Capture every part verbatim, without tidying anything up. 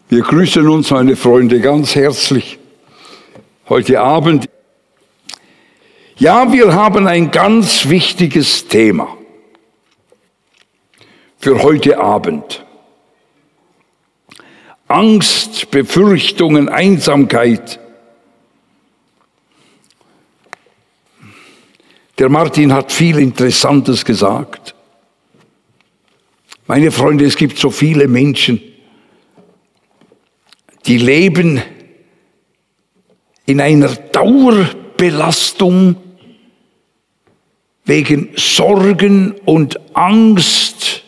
Wir grüßen uns, meine Freunde, ganz herzlich heute Abend. Ja, wir haben ein ganz wichtiges Thema für heute Abend. Angst, Befürchtungen, Einsamkeit. Der Martin hat viel Interessantes gesagt. Meine Freunde, es gibt so viele Menschen, die leben in einer Dauerbelastung wegen Sorgen und Angst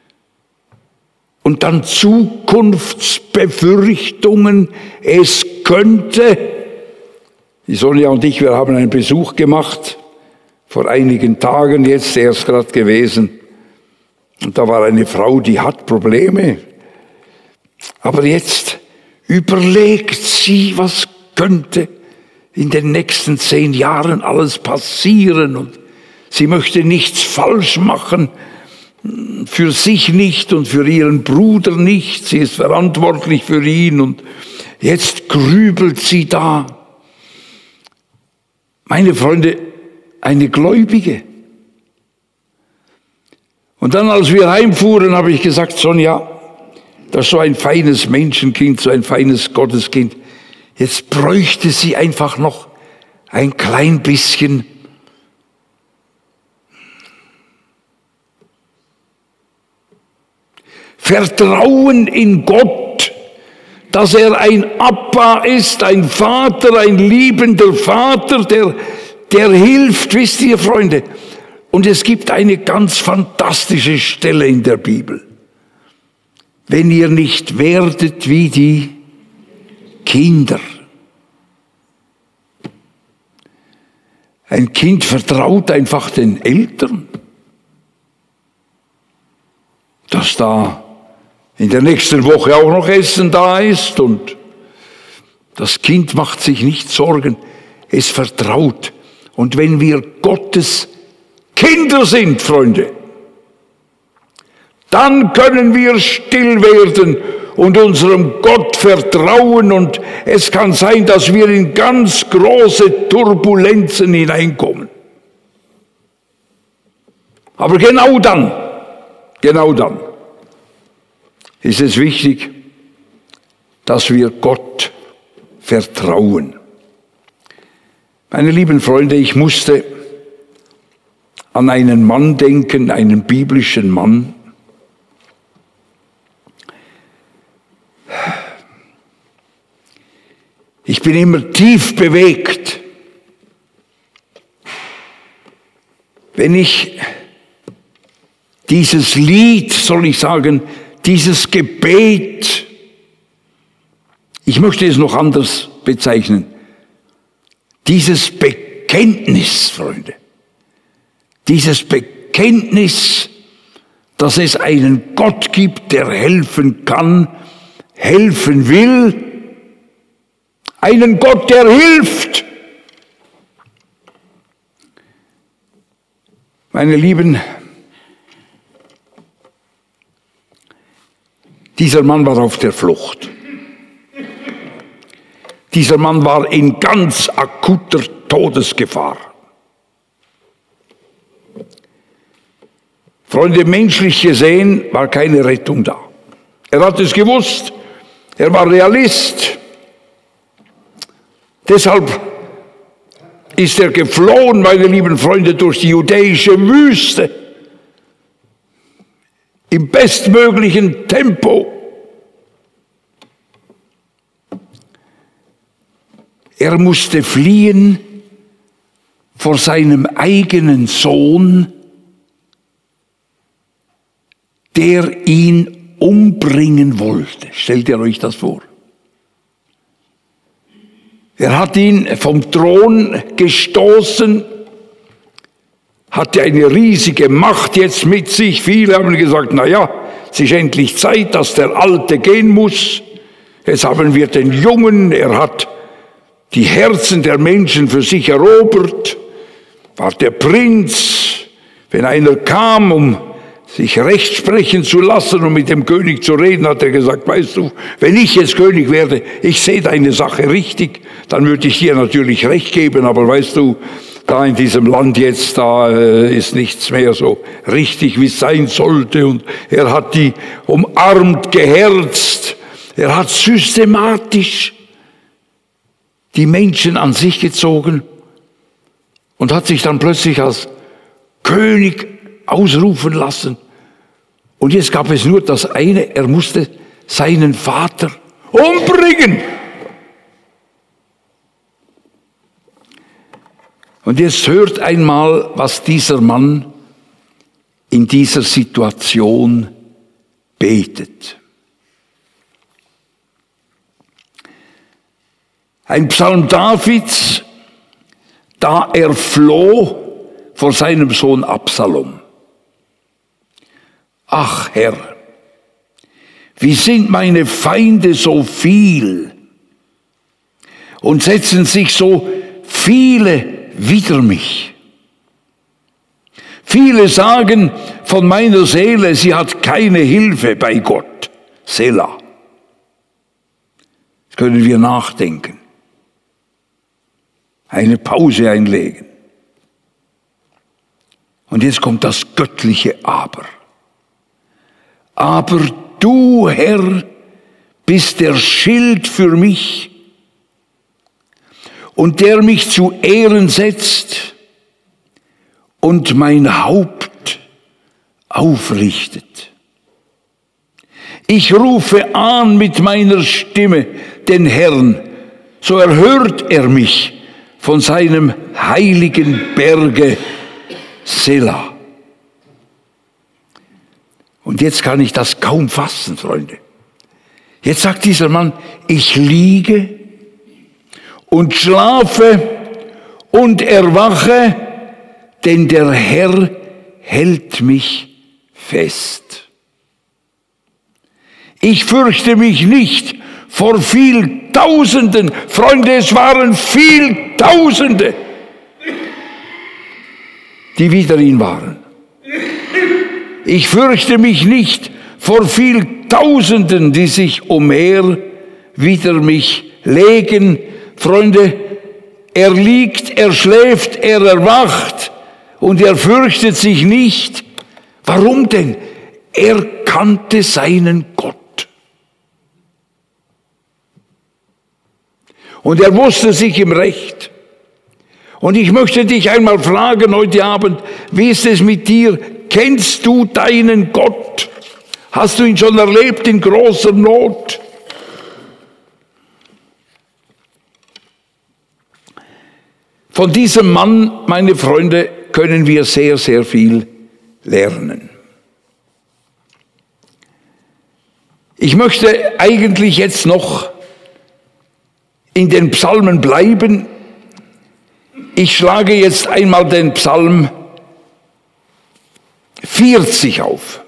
und dann Zukunftsbefürchtungen. Es könnte, die Sonja und ich, wir haben einen Besuch gemacht, vor einigen Tagen, jetzt erst gerade gewesen. Und da war eine Frau, die hat Probleme. Aber jetzt überlegt sie, was könnte in den nächsten zehn Jahren alles passieren. Und sie möchte nichts falsch machen, für sich nicht und für ihren Bruder nicht. Sie ist verantwortlich für ihn und jetzt grübelt sie da. Meine Freunde, eine Gläubige. Und dann, als wir heimfuhren, habe ich gesagt, Sonja, das ist so ein feines Menschenkind, so ein feines Gotteskind. Jetzt bräuchte sie einfach noch ein klein bisschen Vertrauen in Gott, dass er ein Abba ist, ein Vater, ein liebender Vater, der, der hilft, wisst ihr, Freunde. Und es gibt eine ganz fantastische Stelle in der Bibel. Wenn ihr nicht werdet wie die Kinder. Ein Kind vertraut einfach den Eltern, dass da in der nächsten Woche auch noch Essen da ist und das Kind macht sich nicht Sorgen, es vertraut. Und wenn wir Gottes Kinder sind, Freunde, dann können wir still werden und unserem Gott vertrauen und es kann sein, dass wir in ganz große Turbulenzen hineinkommen. Aber genau dann, genau dann ist es wichtig, dass wir Gott vertrauen. Meine lieben Freunde, ich musste an einen Mann denken, einen biblischen Mann. Ich bin immer tief bewegt, wenn ich dieses Lied, soll ich sagen, dieses Gebet, ich möchte es noch anders bezeichnen, dieses Bekenntnis, Freunde, dieses Bekenntnis, dass es einen Gott gibt, der helfen kann, helfen will, einen Gott, der hilft. Meine Lieben, dieser Mann war auf der Flucht. Dieser Mann war in ganz akuter Todesgefahr. Freunde, menschlich gesehen war keine Rettung da. Er hat es gewusst, er war Realist. Deshalb ist er geflohen, meine lieben Freunde, durch die judäische Wüste im bestmöglichen Tempo. Er musste fliehen vor seinem eigenen Sohn, der ihn umbringen wollte. Stellt ihr euch das vor? Er hat ihn vom Thron gestoßen, hatte eine riesige Macht jetzt mit sich. Viele haben gesagt, na ja, es ist endlich Zeit, dass der Alte gehen muss. Jetzt haben wir den Jungen, er hat die Herzen der Menschen für sich erobert, war der Prinz. Wenn einer kam, um sich recht sprechen zu lassen und mit dem König zu reden, hat er gesagt, weißt du, wenn ich jetzt König werde, ich sehe deine Sache richtig, dann würde ich dir natürlich recht geben, aber weißt du, da in diesem Land jetzt, da äh, ist nichts mehr so richtig, wie es sein sollte. Und er hat die umarmt, geherzt, er hat systematisch die Menschen an sich gezogen und hat sich dann plötzlich als König ausrufen lassen. Und jetzt gab es nur das eine, er musste seinen Vater umbringen. Und jetzt hört einmal, was dieser Mann in dieser Situation betet. Ein Psalm Davids, da er floh vor seinem Sohn Absalom. Ach Herr, wie sind meine Feinde so viel und setzen sich so viele wider mich. Viele sagen von meiner Seele, sie hat keine Hilfe bei Gott. Selah. Das können wir nachdenken. Eine Pause einlegen. Und jetzt kommt das göttliche Aber. Aber du, Herr, bist der Schild für mich und der mich zu Ehren setzt und mein Haupt aufrichtet. Ich rufe an mit meiner Stimme den Herrn, so erhört er mich von seinem heiligen Berge Selah. Und jetzt kann ich das kaum fassen, Freunde. Jetzt sagt dieser Mann, ich liege und schlafe und erwache, denn der Herr hält mich fest. Ich fürchte mich nicht vor viel Tausenden. Freunde, es waren viel Tausende, die wider ihn waren. Ich fürchte mich nicht vor viel Tausenden, die sich umher wider mich legen. Freunde, er liegt, er schläft, er erwacht und er fürchtet sich nicht. Warum denn? Er kannte seinen Gott. Und er wusste sich im Recht. Und ich möchte dich einmal fragen heute Abend, wie ist es mit dir? Kennst du deinen Gott? Hast du ihn schon erlebt in großer Not? Von diesem Mann, meine Freunde, können wir sehr, sehr viel lernen. Ich möchte eigentlich jetzt noch in den Psalmen bleiben. Ich schlage jetzt einmal den Psalm vierzig auf.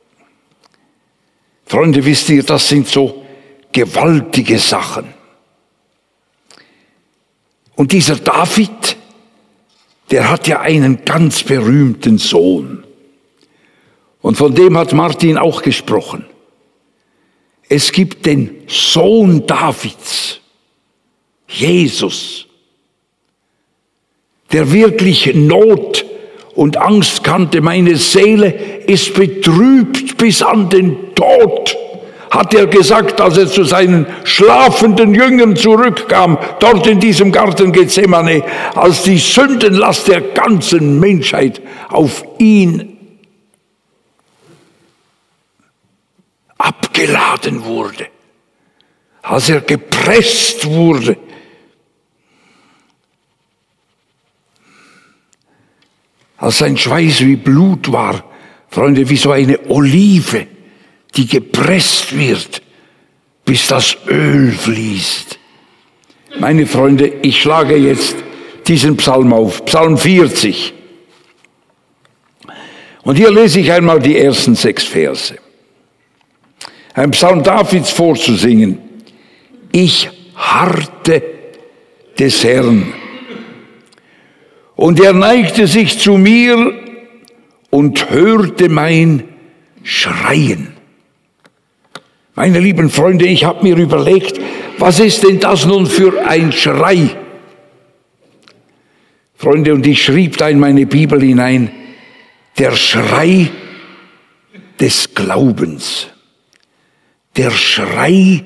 Freunde, wisst ihr, das sind so gewaltige Sachen. Und dieser David, der hat ja einen ganz berühmten Sohn. Und von dem hat Martin auch gesprochen. Es gibt den Sohn Davids, Jesus, der wirklich Not und Angst kannte. Meine Seele ist betrübt bis an den Tod, hat er gesagt, als er zu seinen schlafenden Jüngern zurückkam, dort in diesem Garten Gethsemane, als die Sündenlast der ganzen Menschheit auf ihn abgeladen wurde, als er gepresst wurde. Als sein Schweiß wie Blut war, Freunde, wie so eine Olive, die gepresst wird, bis das Öl fließt. Meine Freunde, ich schlage jetzt diesen Psalm auf, Psalm vierzig. Und hier lese ich einmal die ersten sechs Verse. Ein Psalm Davids vorzusingen. Ich harrte des Herrn. Und er neigte sich zu mir und hörte mein schreien. Meine lieben Freunde, ich habe mir überlegt, was ist denn das nun für ein Schrei? Freunde, und ich schrieb da in meine Bibel hinein, der Schrei des Glaubens. Der Schrei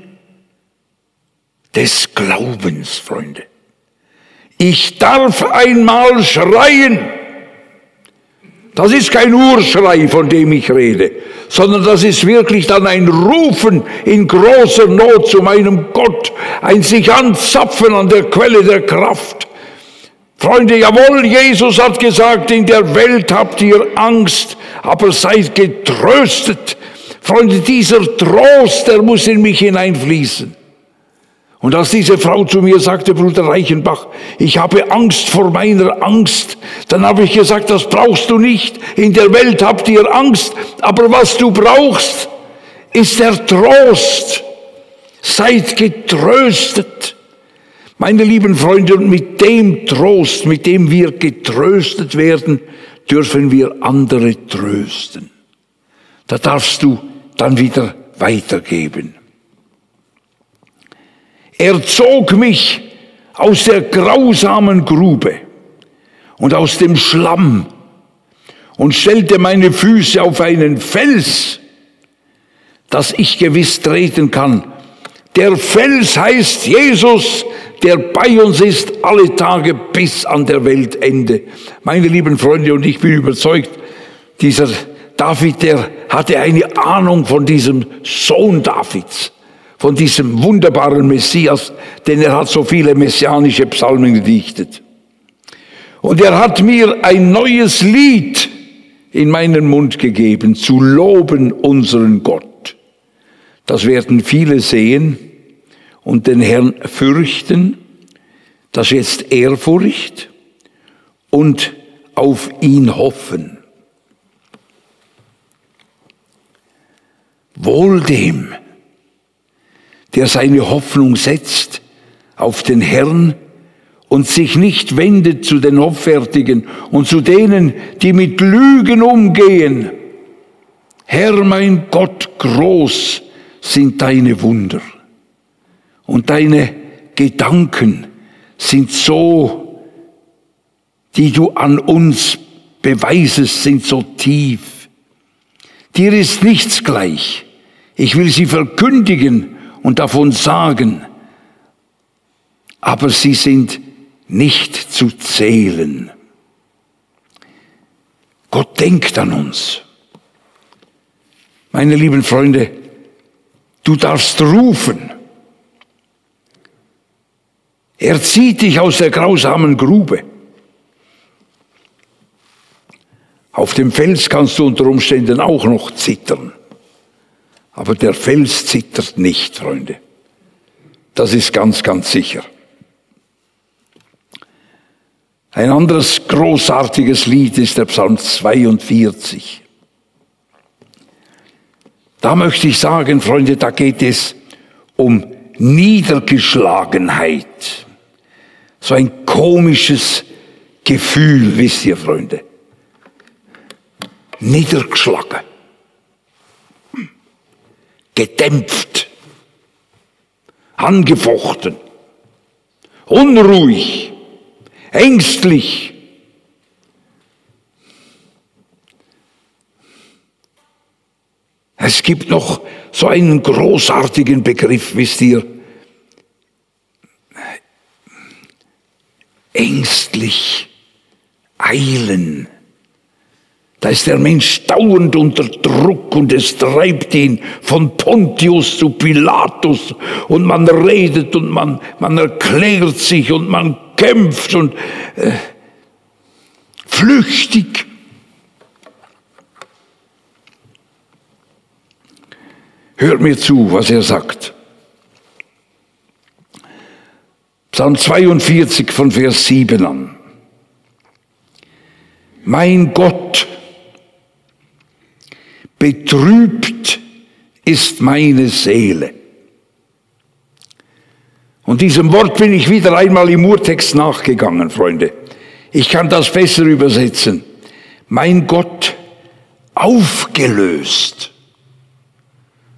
des Glaubens, Freunde. Ich darf einmal schreien. Das ist kein Urschrei, von dem ich rede, sondern das ist wirklich dann ein Rufen in großer Not zu meinem Gott, ein sich anzapfen an der Quelle der Kraft. Freunde, jawohl, Jesus hat gesagt, in der Welt habt ihr Angst, aber seid getröstet. Freunde, dieser Trost, der muss in mich hineinfließen. Und als diese Frau zu mir sagte, Bruder Reichenbach, ich habe Angst vor meiner Angst, dann habe ich gesagt, das brauchst du nicht. In der Welt habt ihr Angst, aber was du brauchst, ist der Trost. Seid getröstet. Meine lieben Freunde, und mit dem Trost, mit dem wir getröstet werden, dürfen wir andere trösten. Da darfst du dann wieder weitergeben. Er zog mich aus der grausamen Grube und aus dem Schlamm und stellte meine Füße auf einen Fels, dass ich gewiss treten kann. Der Fels heißt Jesus, der bei uns ist alle Tage bis an der Weltende. Meine lieben Freunde, und ich bin überzeugt, dieser David, der hatte eine Ahnung von diesem Sohn Davids, von diesem wunderbaren Messias, denn er hat so viele messianische Psalmen gedichtet. Und er hat mir ein neues Lied in meinen Mund gegeben, zu loben unseren Gott. Das werden viele sehen und den Herrn fürchten, das ist Ehrfurcht und auf ihn hoffen. Wohl dem, der seine Hoffnung setzt auf den Herrn und sich nicht wendet zu den Hoffärtigen und zu denen, die mit Lügen umgehen. Herr, mein Gott, groß sind deine Wunder und deine Gedanken sind so, die du an uns beweisest, sind so tief. Dir ist nichts gleich. Ich will sie verkündigen und davon sagen, aber sie sind nicht zu zählen. Gott denkt an uns. Meine lieben Freunde, du darfst rufen. Er zieht dich aus der grausamen Grube. Auf dem Fels kannst du unter Umständen auch noch zittern. Aber der Fels zittert nicht, Freunde. Das ist ganz, ganz sicher. Ein anderes großartiges Lied ist der Psalm zweiundvierzig. Da möchte ich sagen, Freunde, da geht es um Niedergeschlagenheit. So ein komisches Gefühl, wisst ihr, Freunde. Niedergeschlagen. Gedämpft. Angefochten. Unruhig. Ängstlich. Es gibt noch so einen großartigen Begriff, wisst ihr, ängstlich, eilen. Da ist der Mensch dauernd unter Druck und es treibt ihn von Pontius zu Pilatus und man redet und man, man erklärt sich und man kämpft und äh, flüchtig. Hört mir zu, was er sagt. Psalm zweiundvierzig von Vers sieben an. Mein Gott, betrübt ist meine Seele. Und diesem Wort bin ich wieder einmal im Urtext nachgegangen, Freunde. Ich kann das besser übersetzen. Mein Gott, aufgelöst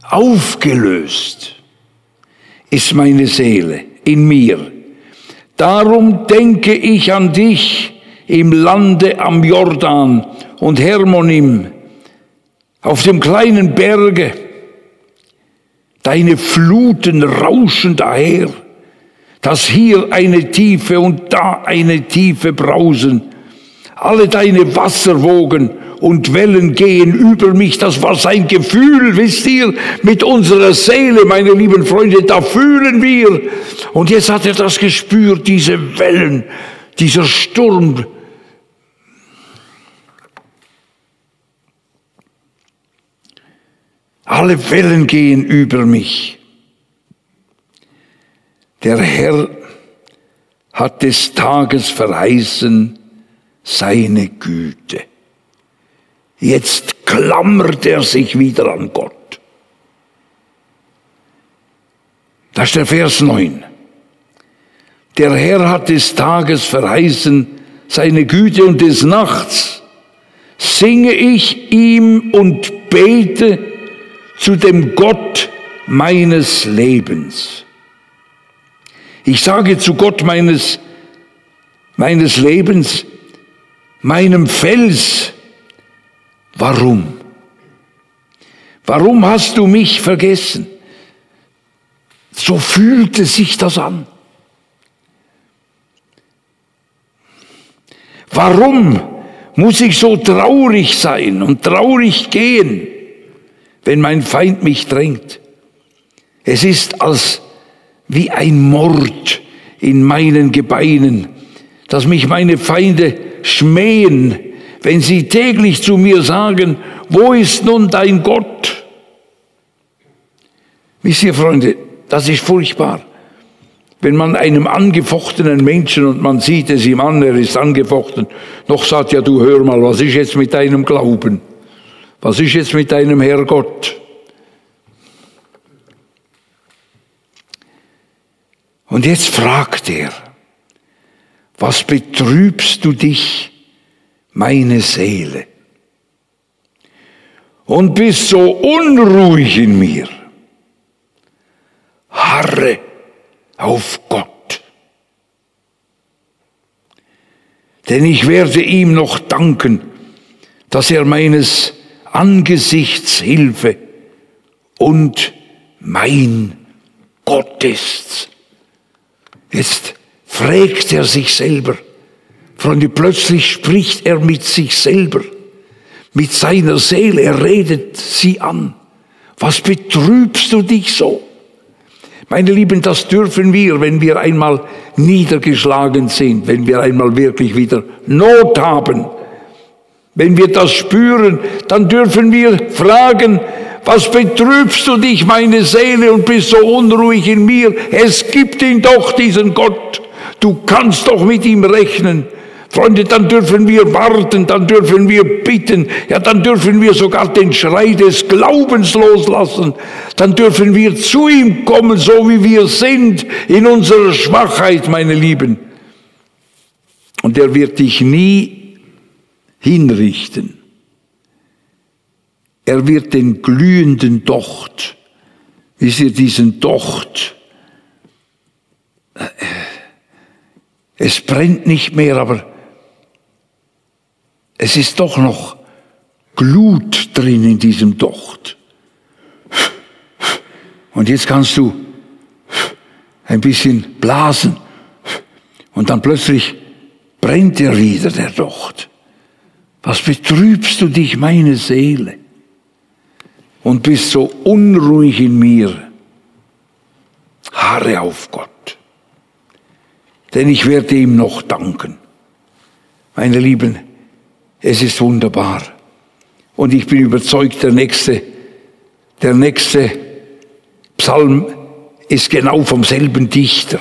Aufgelöst ist meine Seele in mir. Darum denke ich an dich im Lande am Jordan und Hermonim, auf dem kleinen Berge. Deine Fluten rauschen daher, dass hier eine Tiefe und da eine Tiefe brausen. Alle deine Wasserwogen und Wellen gehen über mich. Das war sein Gefühl, wisst ihr, mit unserer Seele, meine lieben Freunde, da fühlen wir. Und jetzt hat er das gespürt, diese Wellen, dieser Sturm. Alle Wellen gehen über mich. Der Herr hat des Tages verheißen seine Güte. Jetzt klammert er sich wieder an Gott. Das ist der Vers neun. Der Herr hat des Tages verheißen seine Güte und des Nachts singe ich ihm und bete zu dem Gott meines Lebens. Ich sage zu Gott meines, meines Lebens, meinem Fels, warum? Warum hast du mich vergessen? So fühlte sich das an. Warum muss ich so traurig sein und traurig gehen, wenn mein Feind mich drängt? Es ist als wie ein Mord in meinen Gebeinen, dass mich meine Feinde schmähen, wenn sie täglich zu mir sagen, wo ist nun dein Gott? Wisst ihr, Freunde, das ist furchtbar. Wenn man einem angefochtenen Menschen, und man sieht es ihm an, er ist angefochten, noch sagt, ja du hör mal, was ist jetzt mit deinem Glauben? Was ist jetzt mit deinem Herrgott? Und jetzt fragt er, was betrübst du dich, meine Seele, und bist so unruhig in mir? Harre auf Gott, denn ich werde ihm noch danken, dass er meines Angesichts Hilfe und mein Gott ist. Jetzt fragt er sich selber. Freunde, plötzlich spricht er mit sich selber, mit seiner Seele. Er redet sie an. Was betrübst du dich so? Meine Lieben, das dürfen wir, wenn wir einmal niedergeschlagen sind, wenn wir einmal wirklich wieder Not haben. Wenn wir das spüren, dann dürfen wir fragen, was betrübst du dich, meine Seele, und bist so unruhig in mir? Es gibt ihn doch, diesen Gott. Du kannst doch mit ihm rechnen. Freunde, dann dürfen wir warten, dann dürfen wir bitten, ja, dann dürfen wir sogar den Schrei des Glaubens loslassen. Dann dürfen wir zu ihm kommen, so wie wir sind, in unserer Schwachheit, meine Lieben. Und er wird dich nie hinrichten. Er wird den glühenden Docht, wisst ihr, diesen Docht, es brennt nicht mehr, aber es ist doch noch Glut drin in diesem Docht. Und jetzt kannst du ein bisschen blasen und dann plötzlich brennt er wieder, der Docht. Was betrübst du dich, meine Seele, und bist so unruhig in mir? Harre auf Gott, denn ich werde ihm noch danken. Meine Lieben, es ist wunderbar. Und ich bin überzeugt, der nächste, der nächste Psalm ist genau vom selben Dichter.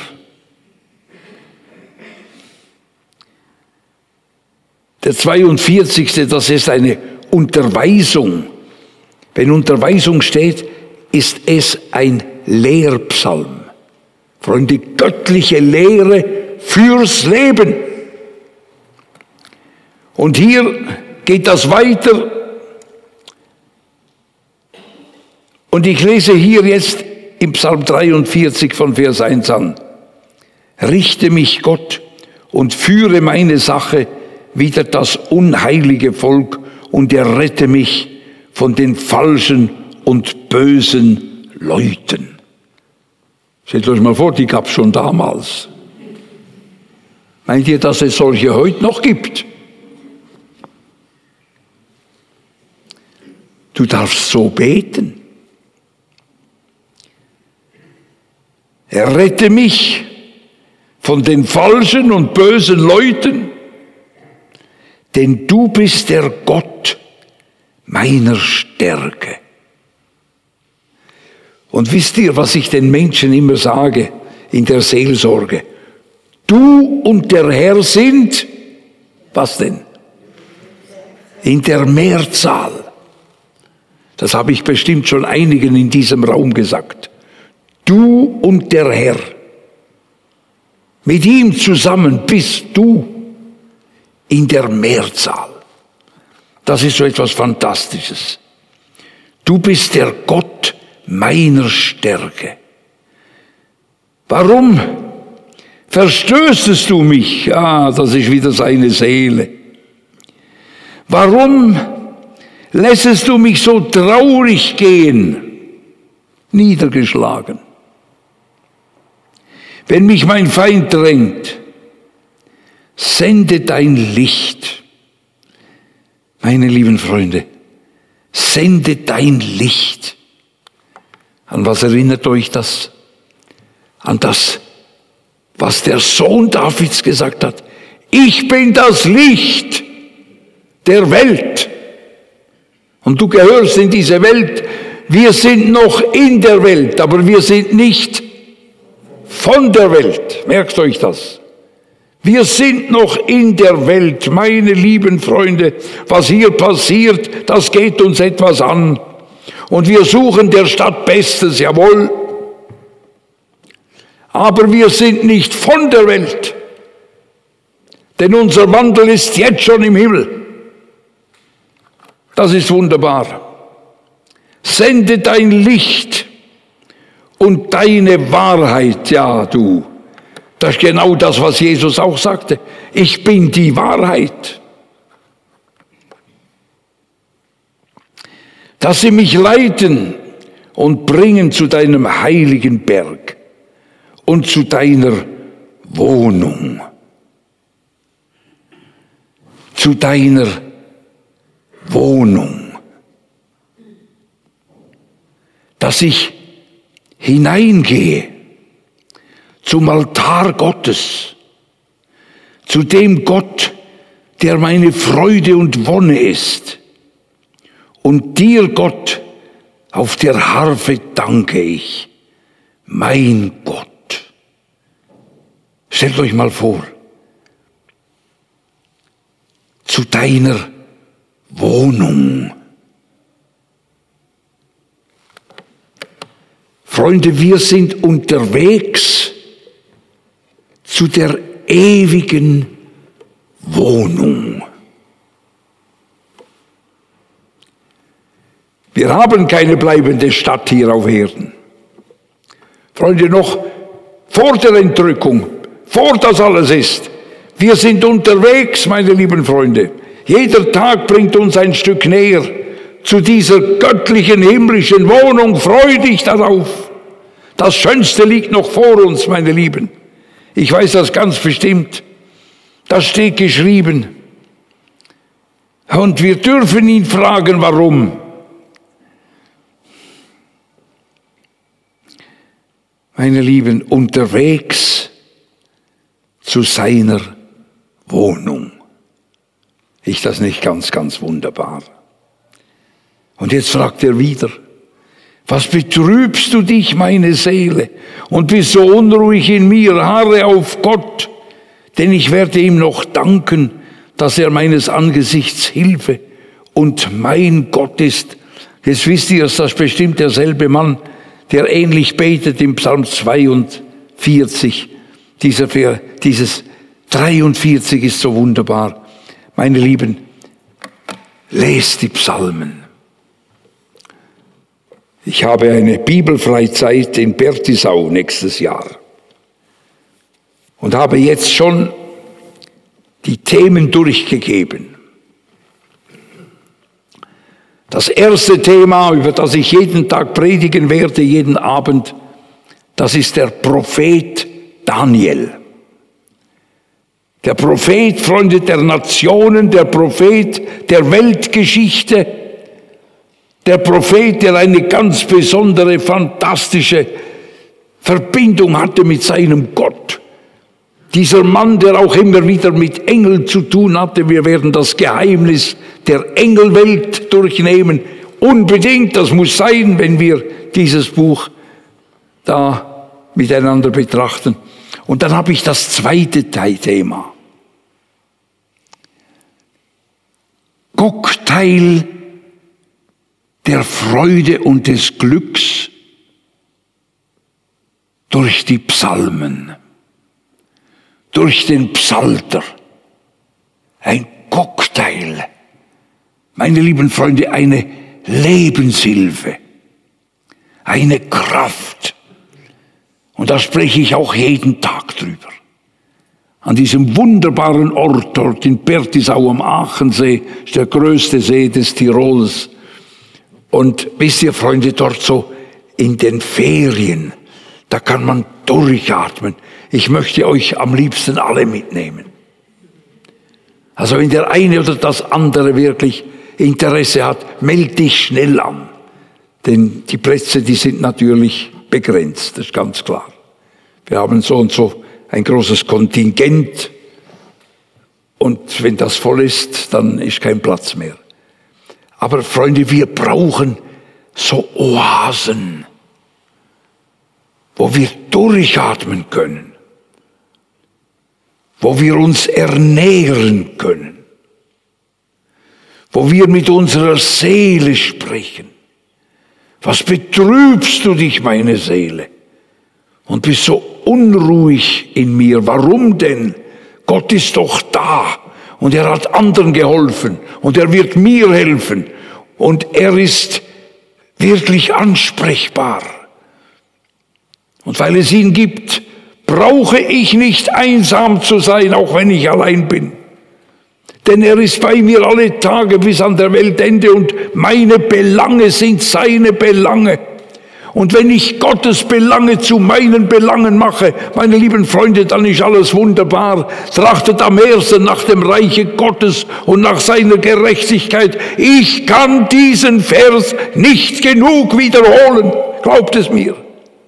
Der zweiundvierzigste, das ist eine Unterweisung. Wenn Unterweisung steht, ist es ein Lehrpsalm. Freunde, göttliche Lehre fürs Leben. Und hier geht das weiter. Und ich lese hier jetzt im Psalm dreiundvierzig von Vers eins an. Richte mich, Gott, und führe meine Sache wider das unheilige Volk und errette mich von den falschen und bösen Leuten. Stellt euch mal vor, die gab es schon damals. Meint ihr, dass es solche heute noch gibt? Du darfst so beten. Errette mich von den falschen und bösen Leuten, denn du bist der Gott meiner Stärke. Und wisst ihr, was ich den Menschen immer sage in der Seelsorge? Du und der Herr sind, was denn? In der Mehrzahl. Das habe ich bestimmt schon einigen in diesem Raum gesagt. Du und der Herr. Mit ihm zusammen bist du in der Mehrzahl. Das ist so etwas Fantastisches. Du bist der Gott meiner Stärke. Warum verstößest du mich? Ah, das ist wieder seine Seele. Warum lässest du mich so traurig gehen, niedergeschlagen? Wenn mich mein Feind drängt, sende dein Licht. Meine lieben Freunde, sende dein Licht. An was erinnert euch das? An das, was der Sohn Davids gesagt hat. Ich bin das Licht der Welt. Und du gehörst in diese Welt. Wir sind noch in der Welt, aber wir sind nicht von der Welt. Merkt euch das. Wir sind noch in der Welt, meine lieben Freunde. Was hier passiert, das geht uns etwas an. Und wir suchen der Stadt Bestes, jawohl. Aber wir sind nicht von der Welt. Denn unser Wandel ist jetzt schon im Himmel. Das ist wunderbar. Sende dein Licht und deine Wahrheit, ja du. Das ist genau das, was Jesus auch sagte. Ich bin die Wahrheit. Dass sie mich leiten und bringen zu deinem heiligen Berg und zu deiner Wohnung. Zu deiner Wohnung. Dass ich hineingehe zum Altar Gottes, zu dem Gott, der meine Freude und Wonne ist. Und dir, Gott, auf der Harfe danke ich, mein Gott. Stellt euch mal vor, zu deiner Wohnung. Freunde, wir sind unterwegs zu der ewigen Wohnung. Wir haben keine bleibende Stadt hier auf Erden. Freunde, noch vor der Entrückung, vor das alles ist, wir sind unterwegs, meine lieben Freunde. Jeder Tag bringt uns ein Stück näher zu dieser göttlichen, himmlischen Wohnung. Freu dich darauf. Das Schönste liegt noch vor uns, meine Lieben. Ich weiß das ganz bestimmt. Das steht geschrieben. Und wir dürfen ihn fragen, warum. Meine Lieben, unterwegs zu seiner Wohnung. Ist das nicht ganz, ganz wunderbar? Und jetzt fragt er wieder, was betrübst du dich, meine Seele, und bist so unruhig in mir? Harre auf Gott, denn ich werde ihm noch danken, dass er meines Angesichts Hilfe und mein Gott ist. Jetzt wisst ihr, dass das bestimmt derselbe Mann, der ähnlich betet im Psalm zweiundvierzig. Dieser, dieses dreiundvierzig ist so wunderbar. Meine Lieben, lest die Psalmen. Ich habe eine Bibelfreizeit in Bertisau nächstes Jahr und habe jetzt schon die Themen durchgegeben. Das erste Thema, über das ich jeden Tag predigen werde, jeden Abend, das ist der Prophet Daniel. Der Prophet, Freunde der Nationen, der Prophet der Weltgeschichte, der Prophet, der eine ganz besondere, fantastische Verbindung hatte mit seinem Gott. Dieser Mann, der auch immer wieder mit Engeln zu tun hatte, wir werden das Geheimnis der Engelwelt durchnehmen. Unbedingt, das muss sein, wenn wir dieses Buch da miteinander betrachten. Und dann habe ich das zweite Thema. Cocktail der Freude und des Glücks durch die Psalmen, durch den Psalter. Ein Cocktail, meine lieben Freunde, eine Lebenshilfe, eine Kraft. Und da spreche ich auch jeden Tag drüber. An diesem wunderbaren Ort dort in Bertisau am Aachensee, ist der größte See des Tirols. Und wisst ihr, Freunde, dort so in den Ferien, da kann man durchatmen. Ich möchte euch am liebsten alle mitnehmen. Also wenn der eine oder das andere wirklich Interesse hat, melde dich schnell an. Denn die Plätze, die sind natürlich begrenzt, das ist ganz klar. Wir haben so und so ein großes Kontingent und wenn das voll ist, dann ist kein Platz mehr. Aber Freunde, wir brauchen so Oasen, wo wir durchatmen können, wo wir uns ernähren können, wo wir mit unserer Seele sprechen. Was betrübst du dich, meine Seele? Und bist so unruhig in mir. Warum denn? Gott ist doch da und er hat anderen geholfen und er wird mir helfen und er ist wirklich ansprechbar. Und weil es ihn gibt, brauche ich nicht einsam zu sein, auch wenn ich allein bin. Denn er ist bei mir alle Tage bis an der Weltende und meine Belange sind seine Belange. Und wenn ich Gottes Belange zu meinen Belangen mache, meine lieben Freunde, dann ist alles wunderbar. Trachtet am ersten nach dem Reiche Gottes und nach seiner Gerechtigkeit. Ich kann diesen Vers nicht genug wiederholen. Glaubt es mir.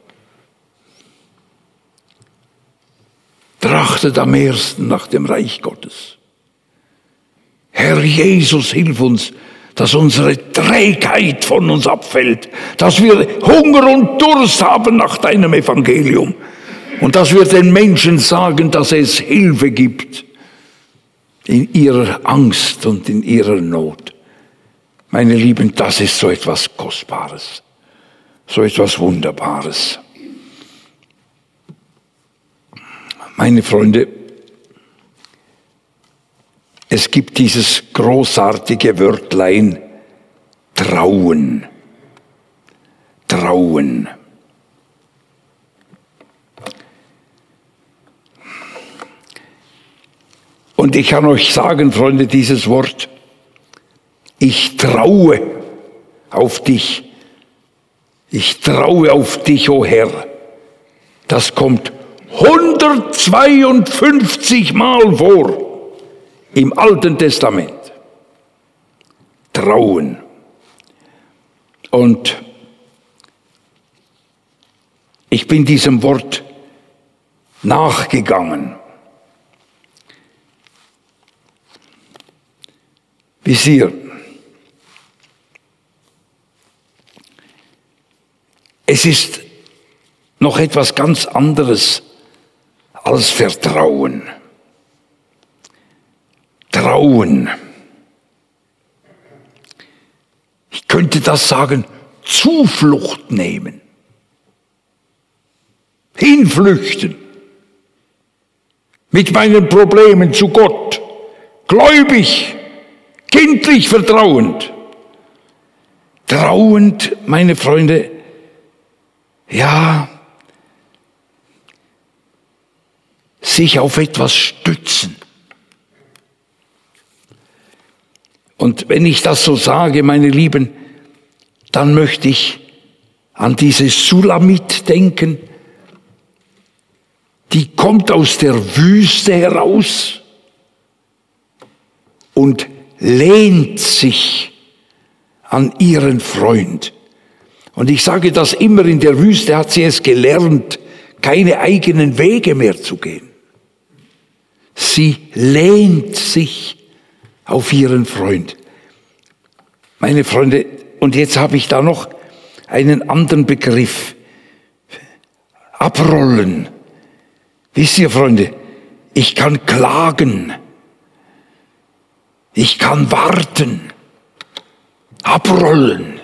Trachtet am ersten nach dem Reich Gottes. Herr Jesus, hilf uns, dass unsere Trägheit von uns abfällt, dass wir Hunger und Durst haben nach deinem Evangelium und dass wir den Menschen sagen, dass es Hilfe gibt in ihrer Angst und in ihrer Not. Meine Lieben, das ist so etwas Kostbares, so etwas Wunderbares. Meine Freunde, es gibt dieses großartige Wörtlein Trauen. Trauen. Und ich kann euch sagen, Freunde, dieses Wort, ich traue auf dich. Ich traue auf dich, o Herr. Das kommt hundertzweiundfünfzig Mal vor. Im Alten Testament. Trauen. Und ich bin diesem Wort nachgegangen. Wisst ihr, es ist noch etwas ganz anderes als Vertrauen. Trauen. Ich könnte das sagen, Zuflucht nehmen. Hinflüchten. Mit meinen Problemen zu Gott. Gläubig, kindlich vertrauend. trauend, meine Freunde, ja, sich auf etwas stützen. Und wenn ich das so sage, meine Lieben, dann möchte ich an diese Sulamit denken. Die kommt aus der Wüste heraus und lehnt sich an ihren Freund. Und ich sage das immer, in der Wüste hat sie es gelernt, keine eigenen Wege mehr zu gehen. Sie lehnt sich auf ihren Freund. Meine Freunde, und jetzt habe ich da noch einen anderen Begriff. Abrollen. Wisst ihr, Freunde, ich kann klagen. Ich kann warten. Abrollen.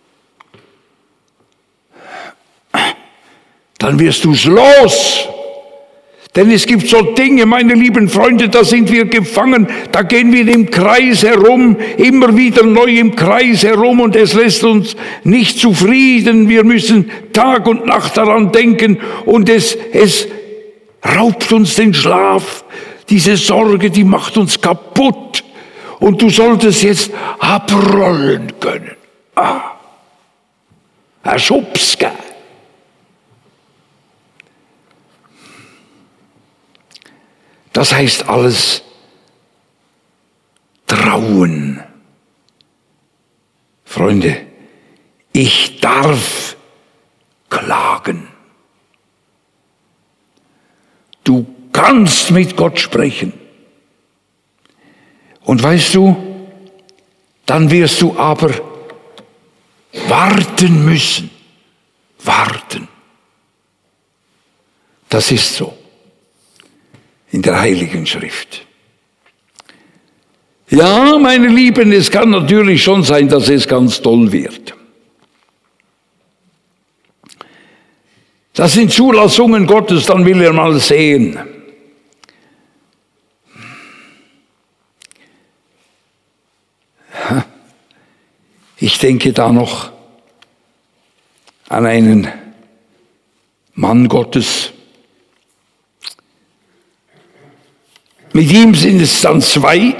Dann wirst du's los. Denn es gibt so Dinge, meine lieben Freunde, da sind wir gefangen, da gehen wir im Kreis herum, immer wieder neu im Kreis herum und es lässt uns nicht zufrieden. Wir müssen Tag und Nacht daran denken und es, es raubt uns den Schlaf. Diese Sorge, die macht uns kaputt und du solltest jetzt abrollen können. Ah, Herr Schubske. Das heißt alles trauen. Freunde, ich darf klagen. Du kannst mit Gott sprechen. Und weißt du, dann wirst du aber warten müssen. Warten. Das ist so. In der Heiligen Schrift. Ja, meine Lieben, es kann natürlich schon sein, dass es ganz toll wird. Das sind Zulassungen Gottes, dann will er mal sehen. Ich denke da noch an einen Mann Gottes. Mit ihm sind es dann zwei.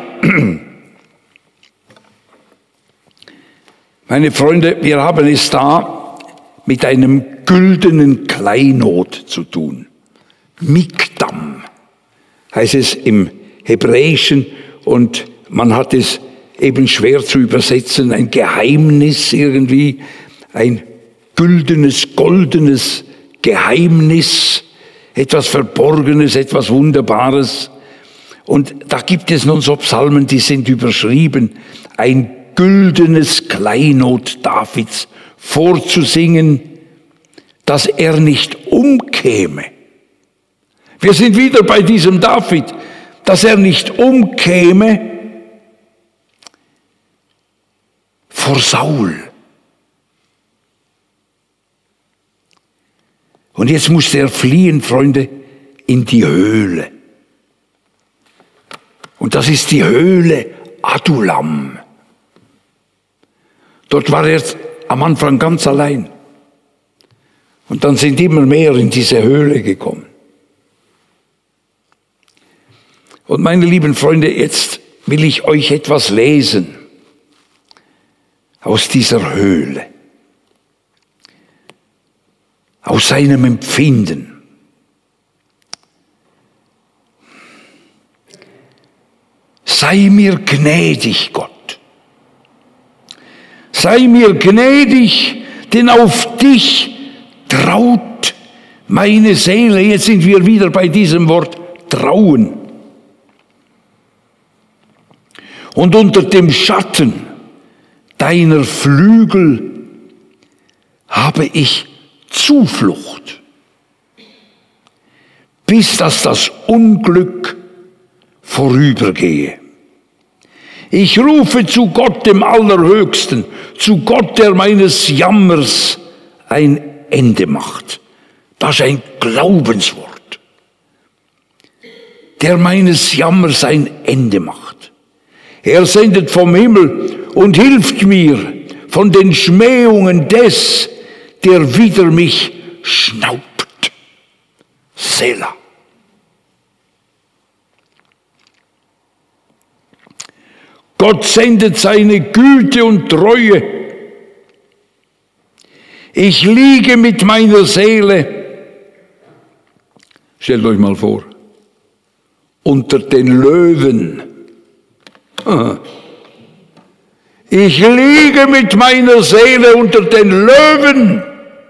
Meine Freunde, wir haben es da mit einem güldenen Kleinod zu tun. Mikdam heißt es im Hebräischen und man hat es eben schwer zu übersetzen, ein Geheimnis irgendwie, ein güldenes, goldenes Geheimnis, etwas Verborgenes, etwas Wunderbares. Und da gibt es nun so Psalmen, die sind überschrieben, ein güldenes Kleinod Davids vorzusingen, dass er nicht umkäme. Wir sind wieder bei diesem David, dass er nicht umkäme vor Saul. Und jetzt musste er fliehen, Freunde, in die Höhle. Und das ist die Höhle Adullam. Dort war er am Anfang ganz allein. Und dann sind immer mehr in diese Höhle gekommen. Und meine lieben Freunde, jetzt will ich euch etwas lesen aus dieser Höhle, aus seinem Empfinden. Sei mir gnädig, Gott. Sei mir gnädig, denn auf dich traut meine Seele. Jetzt sind wir wieder bei diesem Wort trauen. Und unter dem Schatten deiner Flügel habe ich Zuflucht, bis dass das Unglück vorübergehe. Ich rufe zu Gott, dem Allerhöchsten, zu Gott, der meines Jammers ein Ende macht. Das ist ein Glaubenswort. Der meines Jammers ein Ende macht. Er sendet vom Himmel und hilft mir. von den Schmähungen des, der wider mich schnaubt. Selah. Gott sendet seine Güte und Treue. Ich liege mit meiner Seele, stellt euch mal vor, unter den Löwen. Ich liege mit meiner Seele unter den Löwen.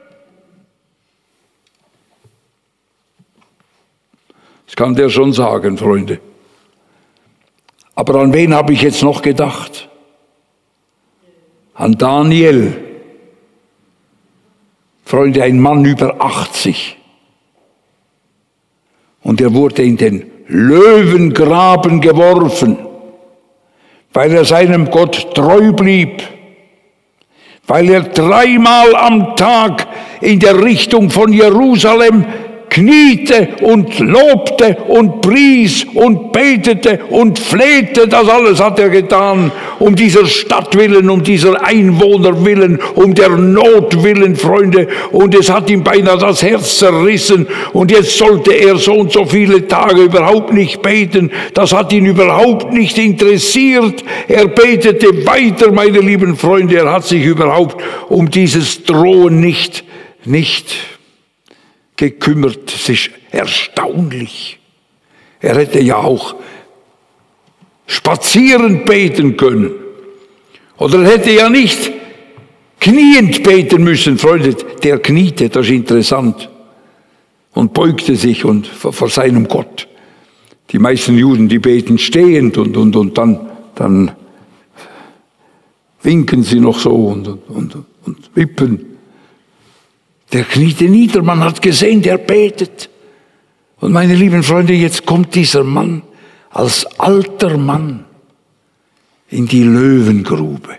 Das kann der schon sagen, Freunde. Aber an wen habe ich jetzt noch gedacht? An Daniel. Freunde, ein Mann über achtzig. Und er wurde in den Löwengraben geworfen, weil er seinem Gott treu blieb, weil er dreimal am Tag in der Richtung von Jerusalem kniete und lobte und pries und betete und flehte. Das alles hat er getan, um dieser Stadt willen, um dieser Einwohner willen, um der Not willen, Freunde. Und es hat ihm beinahe das Herz zerrissen. Und jetzt sollte er so und so viele Tage überhaupt nicht beten. Das hat ihn überhaupt nicht interessiert. Er betete weiter, meine lieben Freunde. Er hat sich überhaupt um dieses Drohen nicht, nicht gekümmert. Es ist erstaunlich. Er hätte ja auch spazierend beten können. Oder er hätte ja nicht kniend beten müssen. Freunde, der kniete, das ist interessant. Und beugte sich und vor, vor seinem Gott. Die meisten Juden, die beten stehend und, und, und dann, dann winken sie noch so und, und, und, und wippen. Der kniete nieder, man hat gesehen, der betet. Und meine lieben Freunde, jetzt kommt dieser Mann als alter Mann in die Löwengrube.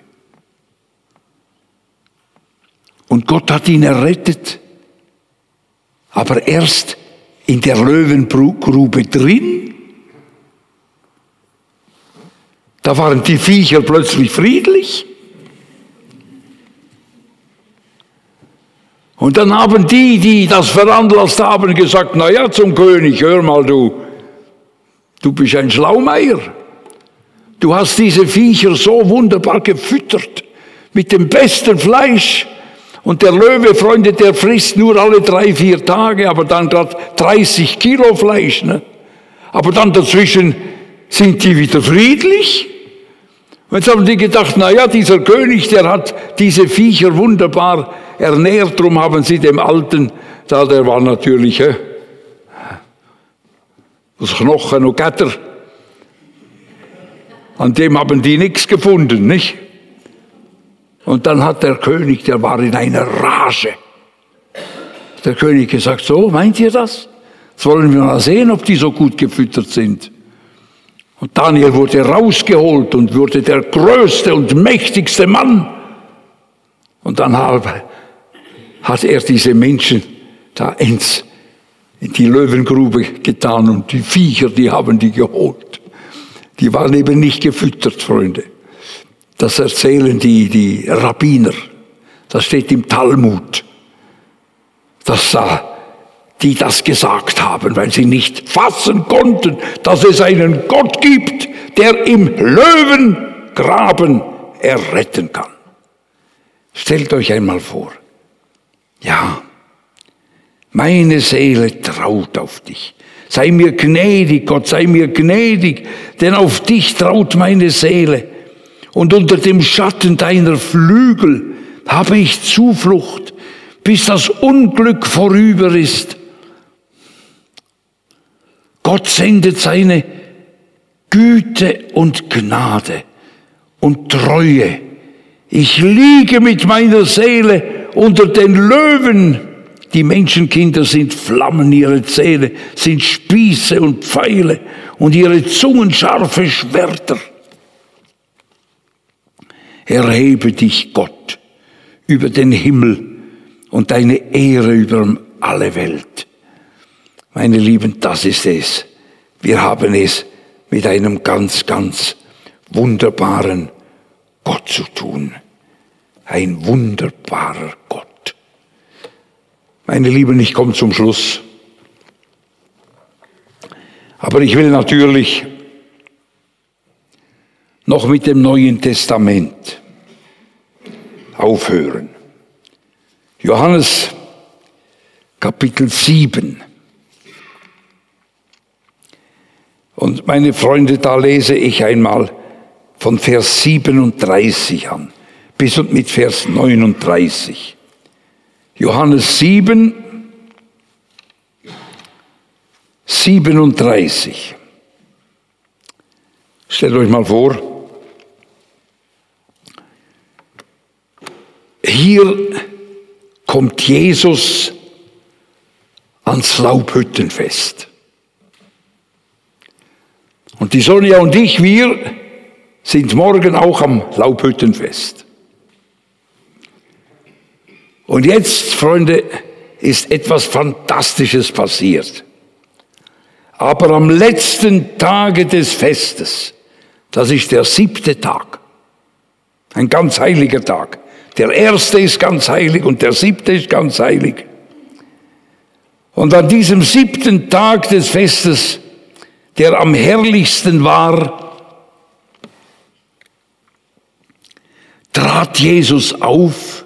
Und Gott hat ihn errettet, aber erst in der Löwengrube drin. Da waren die Viecher plötzlich friedlich. Und dann haben die, die das veranlasst haben, gesagt, na ja, zum König, hör mal du, du bist ein Schlaumeier. Du hast diese Viecher so wunderbar gefüttert, mit dem besten Fleisch. Und der Löwe, Freunde, der frisst nur alle drei, vier Tage, aber dann gerade dreißig Kilo Fleisch. Ne? Aber dann dazwischen sind die wieder friedlich. Und jetzt haben die gedacht, na ja, dieser König, der hat diese Viecher wunderbar ernährt, drum haben sie dem Alten, da der war natürlich äh, aus Knochen und Gatter, an dem haben die nichts gefunden, nicht? Und dann hat der König, der war in einer Rage. Der König gesagt, so, meint ihr das? Jetzt wollen wir mal sehen, ob die so gut gefüttert sind. Und Daniel wurde rausgeholt und wurde der größte und mächtigste Mann. Und dann hat er diese Menschen da ins, in die Löwengrube getan und die Viecher, die haben die geholt. Die waren eben nicht gefüttert, Freunde. Das erzählen die, die Rabbiner. Das steht im Talmud. Dass da die das gesagt haben, weil sie nicht fassen konnten, dass es einen Gott gibt, der im Löwengraben erretten kann. Stellt euch einmal vor, ja, meine Seele traut auf dich. Sei mir gnädig, Gott, sei mir gnädig, denn auf dich traut meine Seele. Und unter dem Schatten deiner Flügel habe ich Zuflucht, bis das Unglück vorüber ist. Gott sendet seine Güte und Gnade und Treue. Ich liege mit meiner Seele unter den Löwen. Die Menschenkinder sind Flammen, ihre Zähne sind Spieße und Pfeile und ihre Zungen scharfe Schwerter. Erhebe dich, Gott, über den Himmel und deine Ehre über alle Welt. Meine Lieben, das ist es. Wir haben es mit einem ganz, ganz wunderbaren Gott zu tun. ein wunderbarer Gott. Meine Lieben, ich komme zum Schluss. Aber ich will natürlich noch mit dem Neuen Testament aufhören. Johannes Kapitel sieben. Und meine Freunde, da lese ich einmal von Vers siebenunddreißig an, bis und mit Vers neununddreißig. Johannes sieben, siebenunddreißig. Stellt euch mal vor, hier kommt Jesus ans Laubhüttenfest. Und die Sonja und ich, wir sind morgen auch am Laubhüttenfest. Und jetzt, Freunde, ist etwas Fantastisches passiert. Aber am letzten Tage des Festes, das ist der siebte Tag, ein ganz heiliger Tag. Der erste ist ganz heilig und der siebte ist ganz heilig. Und an diesem siebten Tag des Festes, der am herrlichsten war, trat Jesus auf,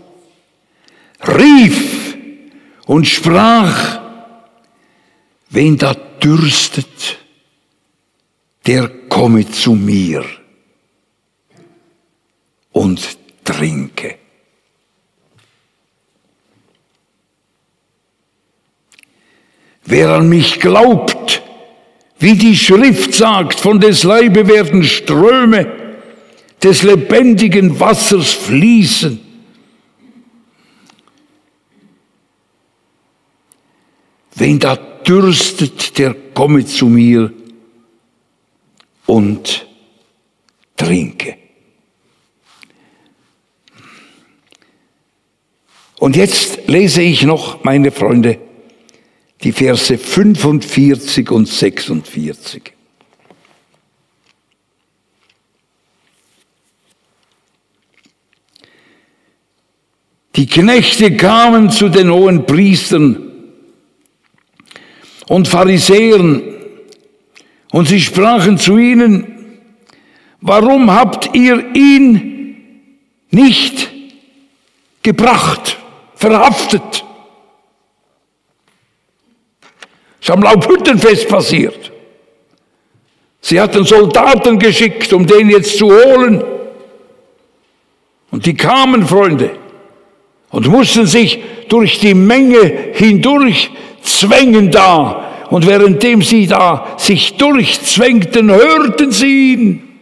rief und sprach: Wen da dürstet, der komme zu mir und trinke. Wer an mich glaubt, wie die Schrift sagt, von des Leibe werden Ströme des lebendigen Wassers fließen. Wen da dürstet, der komme zu mir und trinke. Und jetzt lese ich noch, meine Freunde, die Verse fünfundvierzig und sechsundvierzig. Die Knechte kamen zu den Hohenpriestern und Pharisäern, und sie sprachen zu ihnen: Warum habt ihr ihn nicht gebracht, verhaftet? Das ist am Laubhüttenfest passiert. Sie hatten Soldaten geschickt, um den jetzt zu holen. Und die kamen, Freunde, und mussten sich durch die Menge hindurch zwängen da. Und währenddem sie da sich durchzwängten, hörten sie ihn.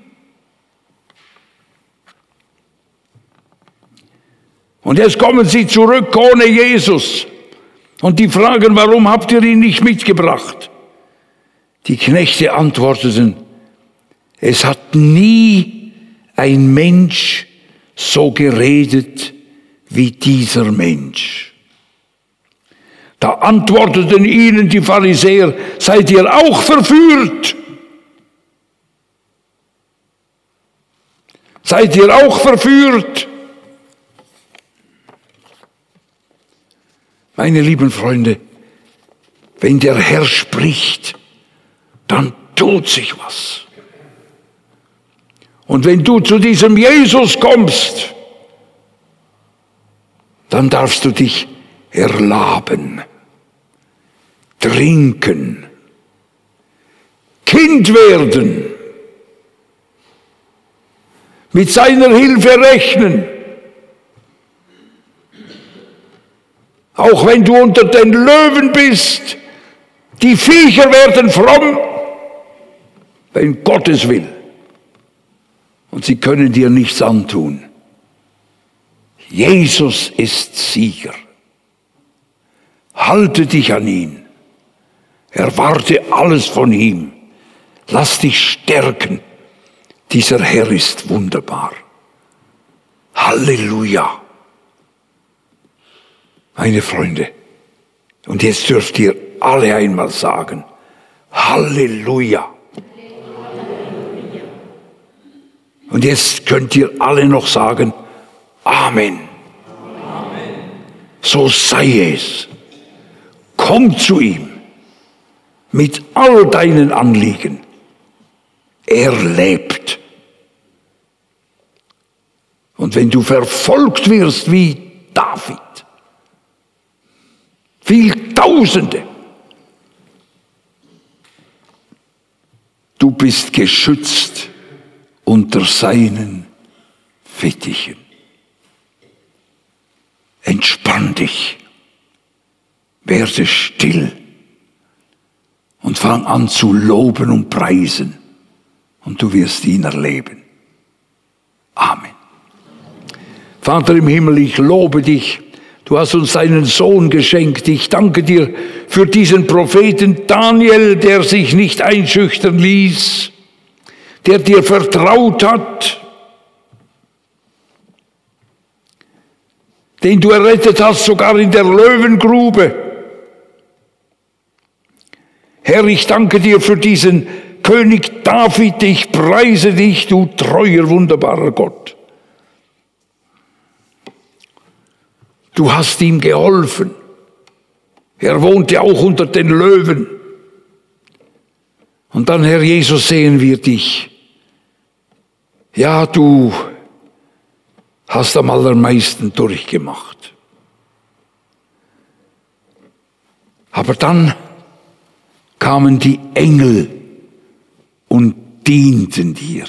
Und jetzt kommen sie zurück ohne Jesus. Und die fragen: Warum habt ihr ihn nicht mitgebracht? Die Knechte antworteten: Es hat nie ein Mensch so geredet wie dieser Mensch. Da antworteten ihnen die Pharisäer: Seid ihr auch verführt? Seid ihr auch verführt? Meine lieben Freunde, wenn der Herr spricht, dann tut sich was. Und wenn du zu diesem Jesus kommst, dann darfst du dich erlaben, trinken, Kind werden, mit seiner Hilfe rechnen. Auch wenn du unter den Löwen bist, die Viecher werden fromm, wenn Gott es will. Und sie können dir nichts antun. Jesus ist Sieger. Halte dich an ihn. Erwarte alles von ihm. Lass dich stärken. Dieser Herr ist wunderbar. Halleluja. Meine Freunde, und jetzt dürft ihr alle einmal sagen: Halleluja. Und jetzt könnt ihr alle noch sagen: Amen. so sei es. Komm zu ihm mit all deinen Anliegen. Er lebt. Und wenn du verfolgt wirst wie David, viel Tausende, du bist geschützt unter seinen Fittichen. Entspann dich, werde still und fang an zu loben und preisen und du wirst ihn erleben. Amen. Vater im Himmel, ich lobe dich. Du hast uns deinen Sohn geschenkt. Ich danke dir für diesen Propheten Daniel, der sich nicht einschüchtern ließ, der dir vertraut hat, den du errettet hast, sogar in der Löwengrube. Herr, ich danke dir für diesen König David. Ich preise dich, du treuer, wunderbarer Gott. Du hast ihm geholfen. Er wohnte auch unter den Löwen. Und dann, Herr Jesus, sehen wir dich. Ja, du hast am allermeisten durchgemacht. Aber dann kamen die Engel und dienten dir.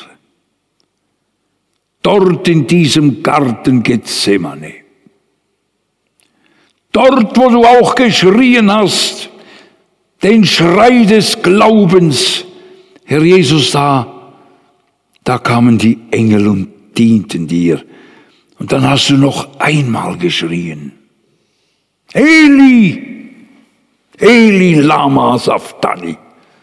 Dort in diesem Garten Gethsemane. Dort, wo du auch geschrien hast, den Schrei des Glaubens, Herr Jesus, da, da kamen die Engel und dienten dir. Und dann hast du noch einmal geschrien. Eli, Eli lama sabachthani.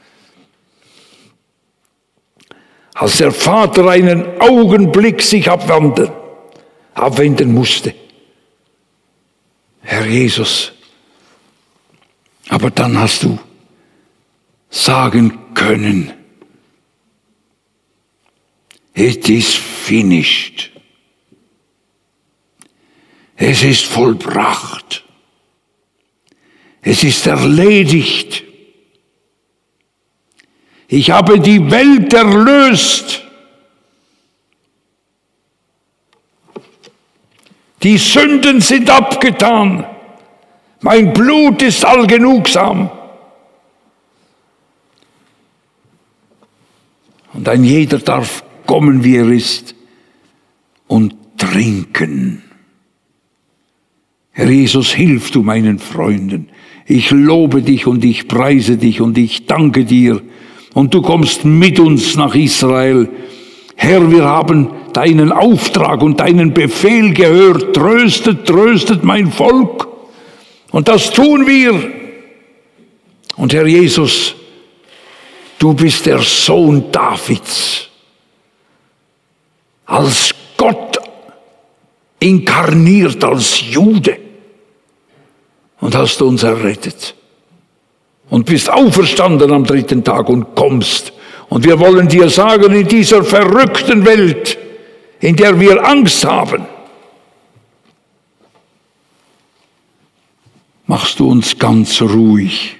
Als der Vater einen Augenblick sich abwenden, abwenden musste. Herr Jesus, aber dann hast du sagen können, it is finished. Es ist vollbracht. Es ist erledigt. Ich habe die Welt erlöst. Die Sünden sind abgetan. Mein Blut ist allgenugsam. Und ein jeder darf kommen, wie er ist, und trinken. Herr Jesus, hilf du meinen Freunden. Ich lobe dich und ich preise dich und ich danke dir. Und du kommst mit uns nach Israel. Herr, wir haben deinen Auftrag und deinen Befehl gehört. Tröstet, tröstet mein Volk. Und das tun wir. Und Herr Jesus, du bist der Sohn Davids. Als Gott inkarniert, als Jude. Und hast uns errettet. Und bist auferstanden am dritten Tag und kommst. Und wir wollen dir sagen, in dieser verrückten Welt, in der wir Angst haben, machst du uns ganz ruhig.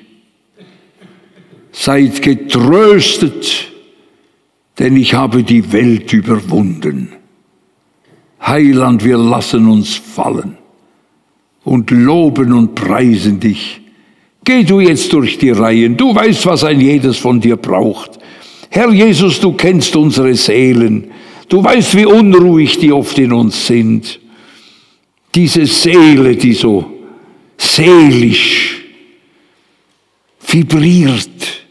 Seid getröstet, denn ich habe die Welt überwunden. Heiland, wir lassen uns fallen und loben und preisen dich. Geh du jetzt durch die Reihen, du weißt, was ein jedes von dir braucht. Herr Jesus, du kennst unsere Seelen, du weißt, wie unruhig die oft in uns sind. Diese Seele, die so seelisch vibriert.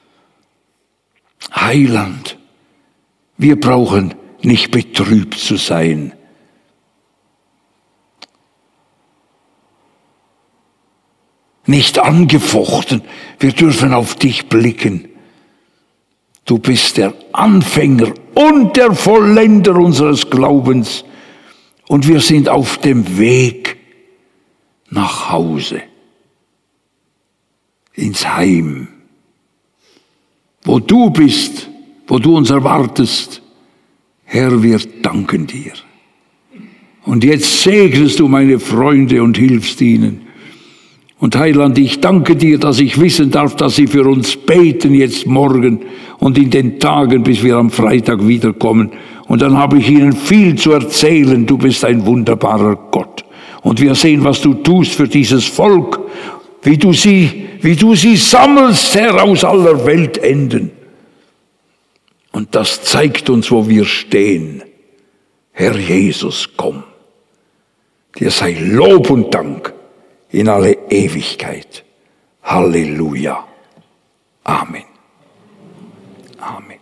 Heiland, wir brauchen nicht betrübt zu sein. Nicht angefochten, wir dürfen auf dich blicken. Du bist der Anfänger und der Vollender unseres Glaubens. Und wir sind auf dem Weg nach Hause, ins Heim, wo du bist, wo du uns erwartest. Herr, wir danken dir. Und jetzt segnest du meine Freunde und hilfst ihnen. Und Heiland, ich danke dir, dass ich wissen darf, dass sie für uns beten jetzt morgen und in den Tagen, bis wir am Freitag wiederkommen. Und dann habe ich ihnen viel zu erzählen. Du bist ein wunderbarer Gott. Und wir sehen, was du tust für dieses Volk, wie du sie, wie du sie sammelst, Herr, aus aller Weltenden. Und das zeigt uns, wo wir stehen. Herr Jesus, komm. Dir sei Lob und Dank in alle Ewigkeit. Halleluja. Amen. Amen.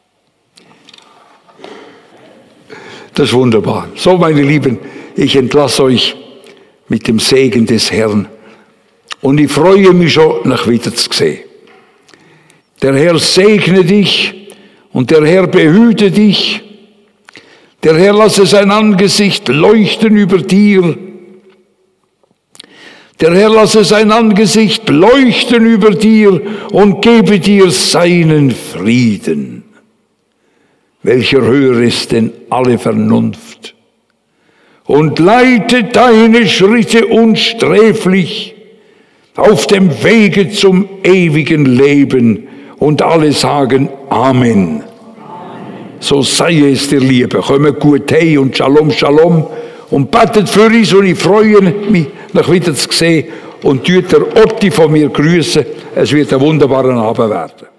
Das ist wunderbar. So, meine Lieben, ich entlasse euch mit dem Segen des Herrn. Und ich freue mich schon, nach wieder zu sehen. Der Herr segne dich und der Herr behüte dich. Der Herr lasse sein Angesicht leuchten über dir. Der Herr lasse sein Angesicht leuchten über dir und gebe dir seinen Frieden, welcher höher ist denn alle Vernunft. Und leite deine Schritte unsträflich auf dem Wege zum ewigen Leben. Und alle sagen Amen. So sei es, der Liebe. Kommt gut hey und Shalom, Shalom. Und betet für uns und ich freue mich, nach wieder zu sehen. Und tut der Otti von mir grüßen. Es wird ein wunderbarer Abend werden.